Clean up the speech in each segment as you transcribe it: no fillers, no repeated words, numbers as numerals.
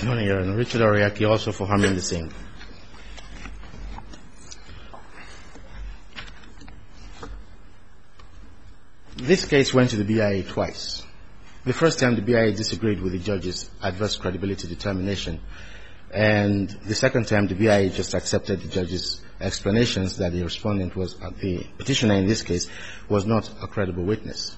Good morning, Your Honor. Richard Oriaki, also for Harmony Singh. This case went to the BIA twice. The first time, the BIA disagreed with the judge's adverse credibility determination. And the second time, the BIA just accepted the judge's explanations that the respondent was, the petitioner in this case, was not a credible witness.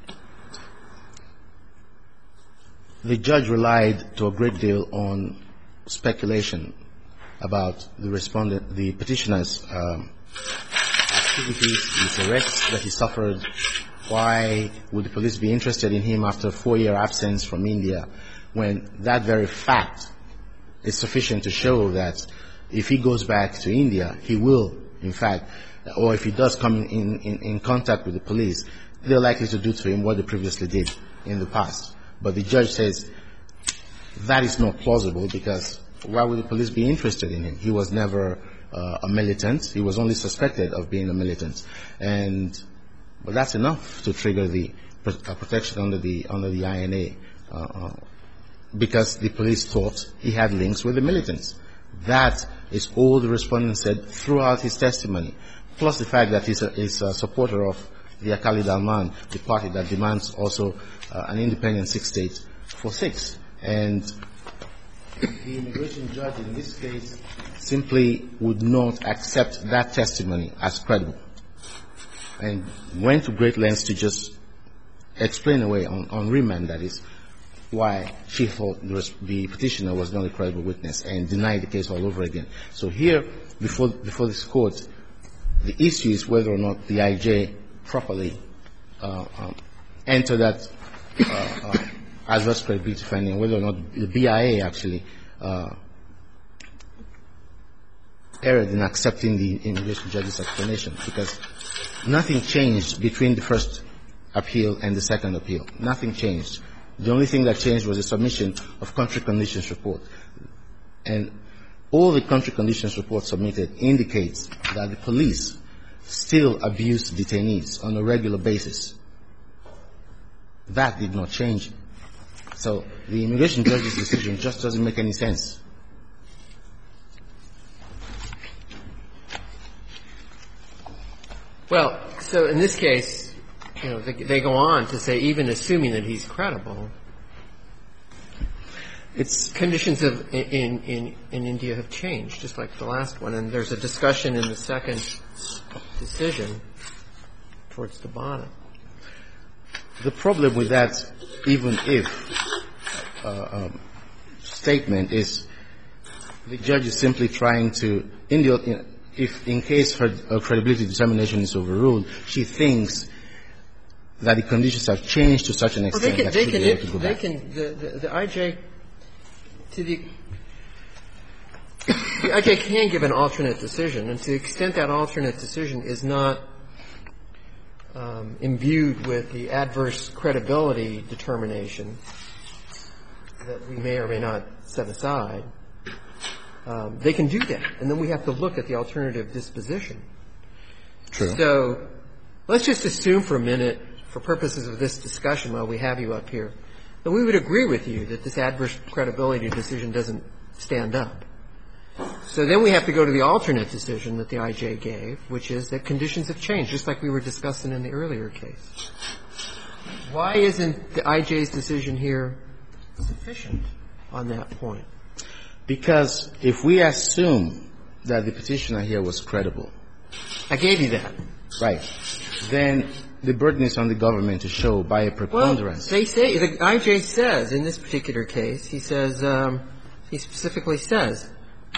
The judge relied to a great deal on speculation about the petitioner's activities, his arrests that he suffered. Why would the police be interested in him after a 4-year absence from India, when that very fact is sufficient to show that if he goes back to India, he will, in fact, or if he does come in contact with the police, they're likely to do to him what they previously did in the past. But the judge says that is not plausible, because why would the police be interested in him? He was never a militant. He was only suspected of being a militant. But that's enough to trigger the protection under the INA, because the police thought he had links with the militants. That is all the respondent said throughout his testimony, plus the fact that he's a supporter of the Akali Dalman, the party that demands also an independent 6-state for 6. And the immigration judge in this case simply would not accept that testimony as credible, and went to great lengths to just explain away on remand, that is, why she thought the petitioner was not a credible witness, and denied the case all over again. So here, before this court, the issue is whether or not the IJ properly entered that adverse credibility finding, whether or not the BIA actually erred in accepting the immigration judge's explanation, because nothing changed between the first appeal and the second appeal. Nothing changed. The only thing that changed was the submission of country conditions report. And all the country conditions reports submitted indicates that the police still abuse detainees on a regular basis. That did not change. So the immigration judge's decision just doesn't make any sense. Well, so in this case, you know, they go on to say, even assuming that he's credible, its conditions in India have changed, just like the last one. And there's a discussion in the second decision towards the bottom. The problem with that, even if statement, is the judge is simply trying to, if in case her credibility determination is overruled, she thinks that the conditions have changed to such an extent that she will be able to go back. The IJ, the IJ can give an alternate decision, and to the extent that alternate decision is not imbued with the adverse credibility determination that we may or may not set aside, they can do that. And then we have to look at the alternative disposition. True. So let's just assume for a minute, for purposes of this discussion while we have you up here, that we would agree with you that this adverse credibility decision doesn't stand up. So then we have to go to the alternate decision that the IJ gave, which is that conditions have changed, just like we were discussing in the earlier case. Why isn't the IJ's decision here sufficient on that point? Because if we assume that the petitioner here was credible. I gave you that. Right. Then the burden is on the government to show by a preponderance. Well, they say, the IJ says in this particular case, he says, he specifically says,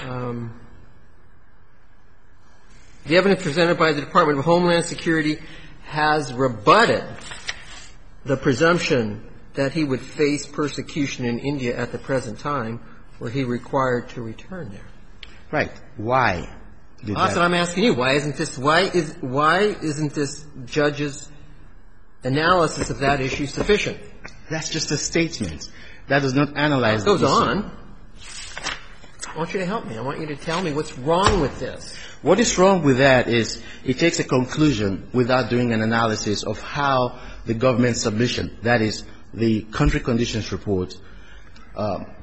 the evidence presented by the Department of Homeland Security has rebutted the presumption that he would face persecution in India at the present time were he required to return there. Right. Why? That's what I'm asking you. Why isn't this judge's analysis of that issue sufficient? That's just a statement. That does not analyze the issue. It goes on. I want you to help me. I want you to tell me what's wrong with this. What is wrong with that is it takes a conclusion without doing an analysis of how the government submission, that is, the country conditions report,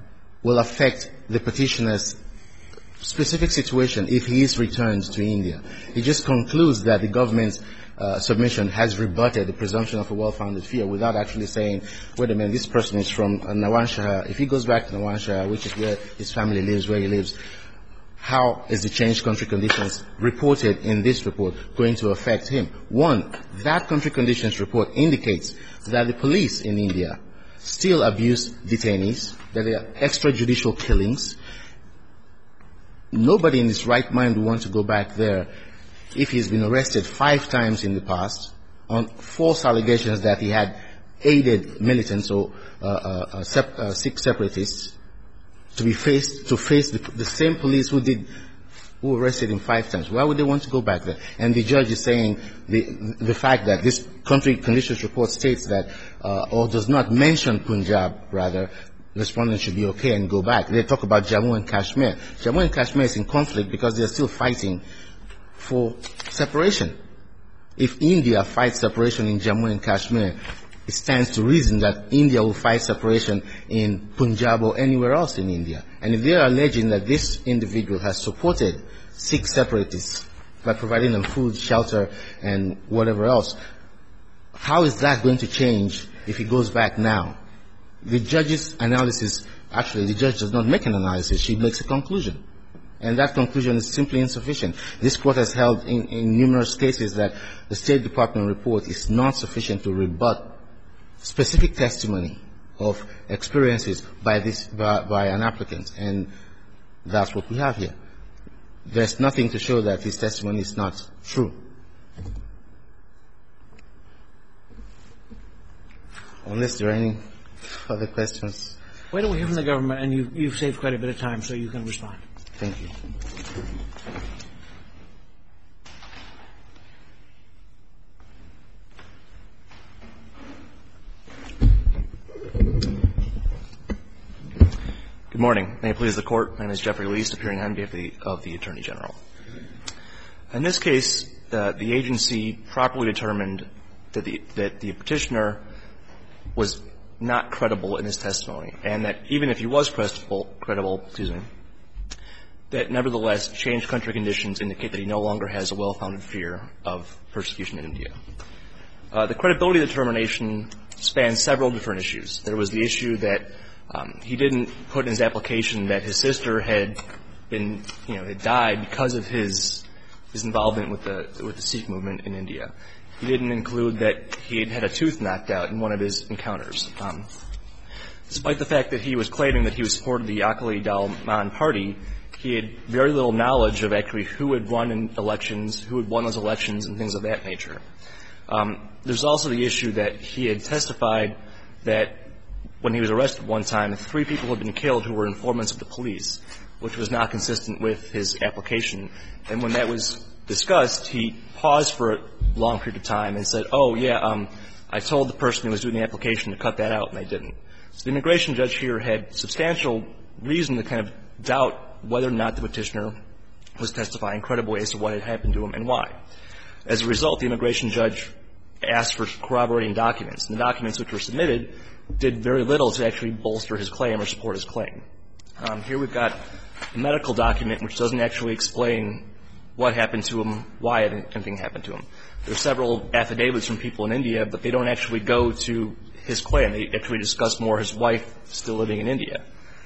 will affect the petitioner's specific situation if he is returned to India. He just concludes that the government's submission has rebutted the presumption of a well-founded fear without actually saying, wait a minute, this person is from Nawanshah. If he goes back to Nawanshah, which is where his family lives, where he lives, how is the changed country conditions reported in this report going to affect him? One, that country conditions report indicates that the police in India still abuse detainees, that there are extrajudicial killings. Nobody in his right mind would want to go back there if he's been arrested 5 times in the past on false allegations that he had aided militants or Sikh separatists to face the same police who arrested him 5 times. Why would they want to go back there? And the judge is saying the fact that this country conditions report states that or does not mention Punjab, rather, respondents should be okay and go back. They talk about Jammu and Kashmir. Jammu and Kashmir is in conflict because they're still fighting for separation. If India fights separation in Jammu and Kashmir, it stands to reason that India will fight separation in Punjab or anywhere else in India. And if they are alleging that this individual has supported Sikh separatists by providing them food, shelter, and whatever else, how is that going to change if he goes back now? The judge's analysis, actually, the judge does not make an analysis. She makes a conclusion. And that conclusion is simply insufficient. This Court has held in numerous cases that the State Department report is not sufficient to rebut specific testimony of experiences by an applicant. And that's what we have here. There's nothing to show that his testimony is not true. Unless there are any further questions. Why don't we hear from the government, and you've saved quite a bit of time, so you can respond. Thank you. Good morning. May it please the Court. My name is Jeffrey Least, appearing on behalf of the Attorney General. In this case, the agency properly determined that the petitioner was not credible in his testimony, and that even if he was credible, that nevertheless changed country conditions indicate that he no longer has a well-founded fear of persecution in India. The credibility determination spans several different issues. There was the issue that he didn't put in his application that his sister had died because of his involvement with the Sikh movement in India. He didn't include that he had had a tooth knocked out in one of his encounters. Despite the fact that he was claiming that he was supported the Akali Dal Man party, he had very little knowledge of actually who had won in elections, who had won those elections, and things of that nature. There's also the issue that he had testified that when he was arrested one time, 3 people had been killed who were informants of the police, which was not consistent with his application. And when that was discussed, he paused for a long period of time and said, I told the person who was doing the application to cut that out, and I didn't. So the immigration judge here had substantial reason to kind of doubt whether or not the petitioner was testifying credibly as to what had happened to him and why. As a result, the immigration judge asked for corroborating documents, and the documents which were submitted did very little to actually bolster his claim or support his claim. Here we've got a medical document which doesn't actually explain what happened to him, why anything happened to him. There are several affidavits from people in India, but they don't actually go to his claim. They actually discuss more his wife still living in India.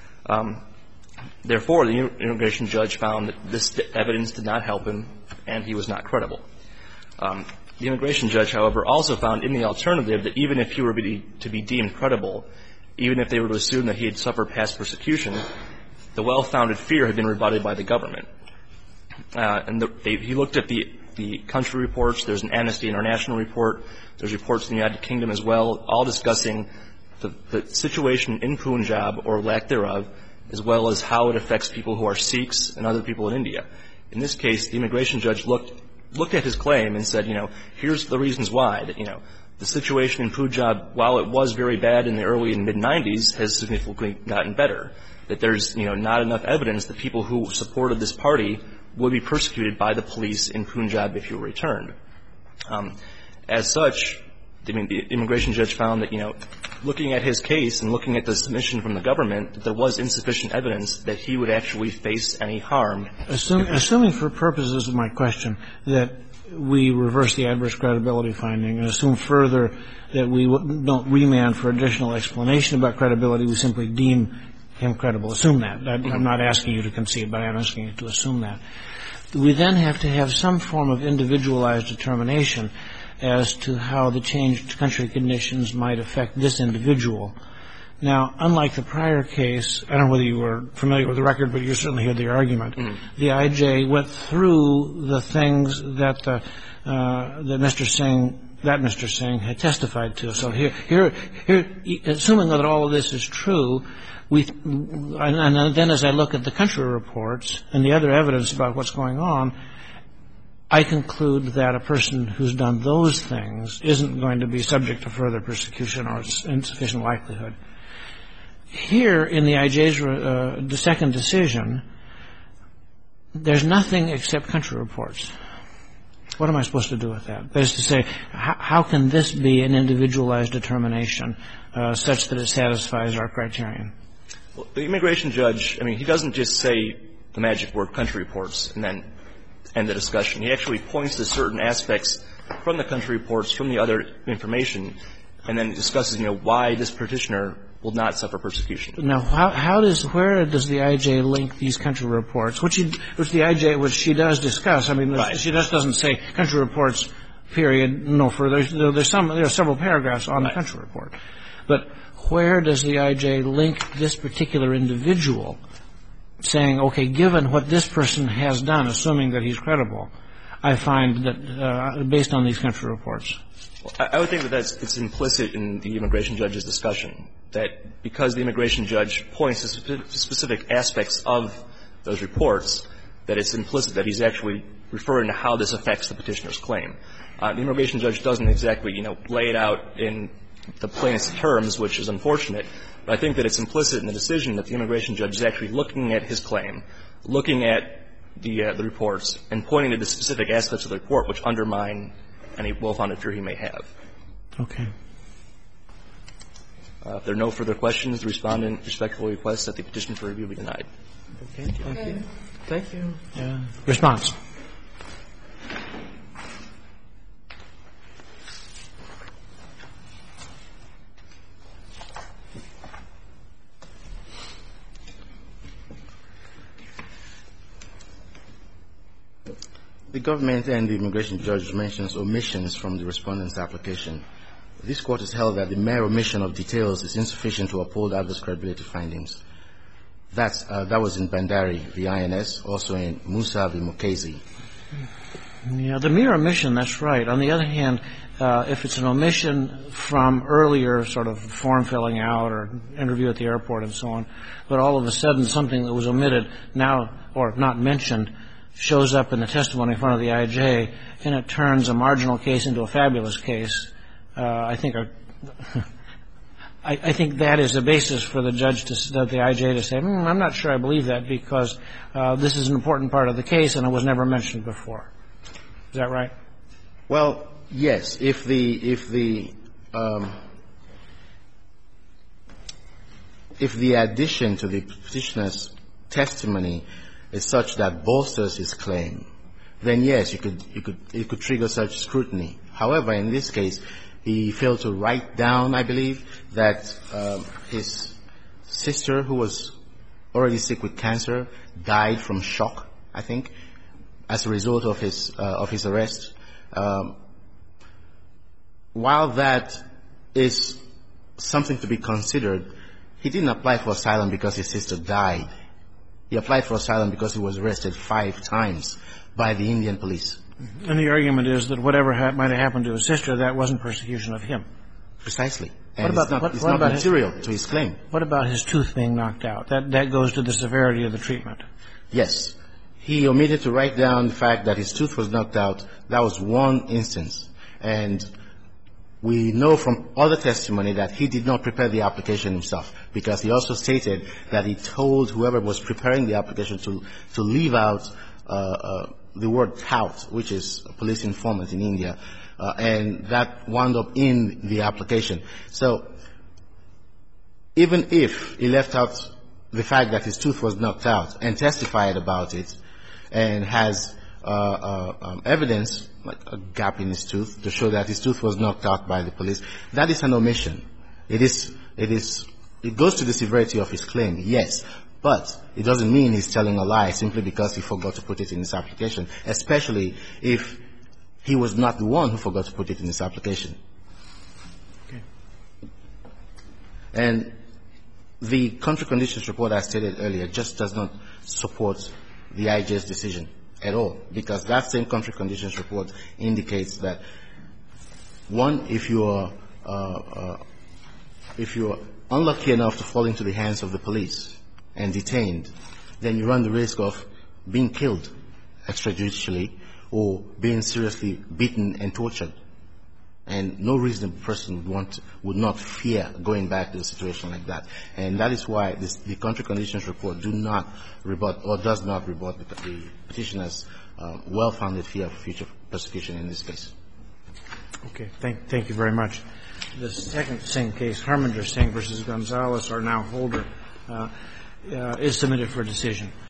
Therefore, the immigration judge found that this evidence did not help him, and he was not credible. The immigration judge, however, also found in the alternative that even if he were to be deemed credible, even if they were to assume that he had suffered past persecution, the well-founded fear had been rebutted by the government. He looked at the country reports. There's an Amnesty International report. There's reports in the United Kingdom as well, all discussing the situation in Punjab, or lack thereof, as well as how it affects people who are Sikhs and other people in India. In this case, the immigration judge looked at his claim and said, here's the reasons why, that, the situation in Punjab, while it was very bad in the early and mid-'90s, has significantly gotten better. That there's, not enough evidence that people who supported this party would be persecuted by the police in Punjab if you were returned. As such, the immigration judge found that, looking at his case and looking at the submission from the government, that there was insufficient evidence that he would actually face any harm. Assuming for purposes of my question that we reverse the adverse credibility finding and assume further that we don't remand for additional explanation about credibility, we simply deem him credible. Assume that. I'm not asking you to concede, but I'm asking you to assume that. We then have to have some form of individualized determination as to how the changed country conditions might affect this individual. Now, unlike the prior case, I don't know whether you were familiar with the record, but you certainly heard the argument. The IJ went through the things that Mr. Singh had testified to. So here, assuming that all of this is true, and then as I look at the country reports and the other evidence about what's going on, I conclude that a person who's done those things isn't going to be subject to further persecution or insufficient likelihood. Here, in the IJ's second decision, there's nothing except country reports. What am I supposed to do with that? That is to say, how can this be an individualized determination such that it satisfies our criterion? Well, the immigration judge, he doesn't just say the magic word country reports and then end the discussion. He actually points to certain aspects from the country reports, from the other information, and then discusses, why this petitioner will not suffer persecution. Now, where does the IJ link these country reports, which she does discuss? Right. She just doesn't say country reports, period, no further. There are several paragraphs on the country report. But where does the IJ link this particular individual, saying, okay, given what this person has done, assuming that he's credible, I find that based on these country reports? Well, I would think that it's implicit in the immigration judge's discussion, that because the immigration judge points to specific aspects of those reports, that it's implicit that he's actually referring to how this affects the petitioner's claim. The immigration judge doesn't exactly, lay it out in the plainest terms, which is unfortunate, but I think that it's implicit in the decision that the immigration judge is actually looking at his claim, looking at the reports, and pointing to the specific aspects of the report which undermine any well-founded fear he may have. Okay. If there are no further questions, the respondent respectfully requests that the petition for review be denied. Okay. Thank you. Thank you. Response. The government and the immigration judge mentions omissions from the respondent's application. This court has held that the mere omission of details is insufficient to uphold adverse credibility findings. That was in Bandari, the INS, also in Musa v. Mukasey. Yeah, the mere omission, that's right. On the other hand, if it's an omission from earlier sort of form filling out or interview at the airport and so on, but all of a sudden something that was omitted now or not mentioned shows up in the testimony in front of the IJ, and it turns a marginal case into a fabulous case, I think that is a basis for the judge the IJ to say, I'm not sure I believe that because this is an important part of the case and it was never mentioned before. Is that right? Well, yes. If the addition to the petitioner's testimony is such that bolsters his claim, then yes, it could trigger such scrutiny. However, in this case, he failed to write down, I believe, that his sister, who was already sick with cancer, died from shock, I think, as a result of his arrest. While that is something to be considered, he didn't apply for asylum because his sister died. He applied for asylum because he was arrested 5 times by the Indian police. And the argument is that whatever might have happened to his sister, that wasn't persecution of him. Precisely. And it's not material to his claim. What about his tooth being knocked out? That goes to the severity of the treatment. Yes. He omitted to write down the fact that his tooth was knocked out. That was one instance. And we know from other testimony that he did not prepare the application himself, because he also stated that he told whoever was preparing the application to leave out the word tout, which is a police informant in India, and that wound up in the application. So even if he left out the fact that his tooth was knocked out and testified about it and has evidence, like a gap in his tooth, to show that his tooth was knocked out by the police, that is an omission. It goes to the severity of his claim, yes, but it doesn't mean he's telling a lie simply because he forgot to put it in his application, especially if he was not the one who forgot to put it in his application. Okay. And the country conditions report I stated earlier just does not support the IJ's decision at all, because that same country conditions report indicates that, one, if you are unlucky enough to fall into the hands of the police and detained, then you run the risk of being killed extrajudicially or being seriously beaten and tortured. And no reasonable person would not fear going back to a situation like that. And that is why the country conditions report does not rebut the petitioner's well-founded fear of future persecution in this case. Okay. Thank you very much. The same case, Harminder Singh versus Gonzalez, our now holder, is submitted for decision.